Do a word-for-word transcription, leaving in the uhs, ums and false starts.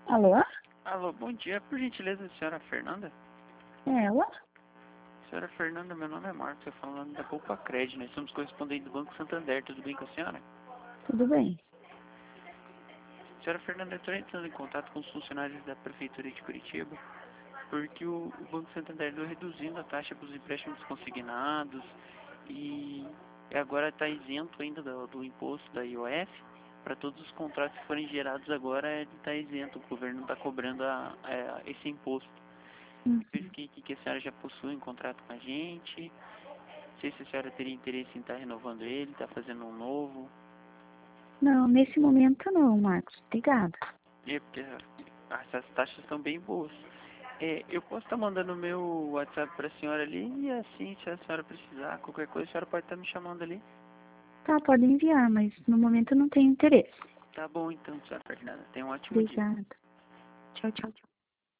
Alô? Alô, bom dia. Por gentileza, senhora Fernanda? É ela? Senhora Fernanda, meu nome é Marcos, eu falando da Poupa Crédito. Nós somos correspondentes do Banco Santander. Tudo bem com a senhora? Tudo bem. Senhora Fernanda, eu estou entrando em contato com os funcionários da Prefeitura de Curitiba, porque o, o Banco Santander está reduzindo a taxa para os empréstimos consignados e agora está isento ainda do, do imposto da I O F. Para todos os contratos que forem gerados agora, ele está isento. O governo está cobrando a, a, esse imposto. Uhum. Verifiquei aqui que a senhora já possui um contrato com a gente. Não sei se a senhora teria interesse em estar renovando ele, estar fazendo um novo. Não, nesse momento não, Marcos. Obrigada. É, porque essas taxas estão bem boas. É, eu posso estar mandando o meu WhatsApp para a senhora ali e assim, se a senhora precisar, qualquer coisa, a senhora pode estar me chamando ali. Tá, pode enviar, mas no momento eu não tenho interesse. Tá bom então, senhora Fernanda. Tenha um ótimo dia. Obrigada. Tchau, tchau, tchau.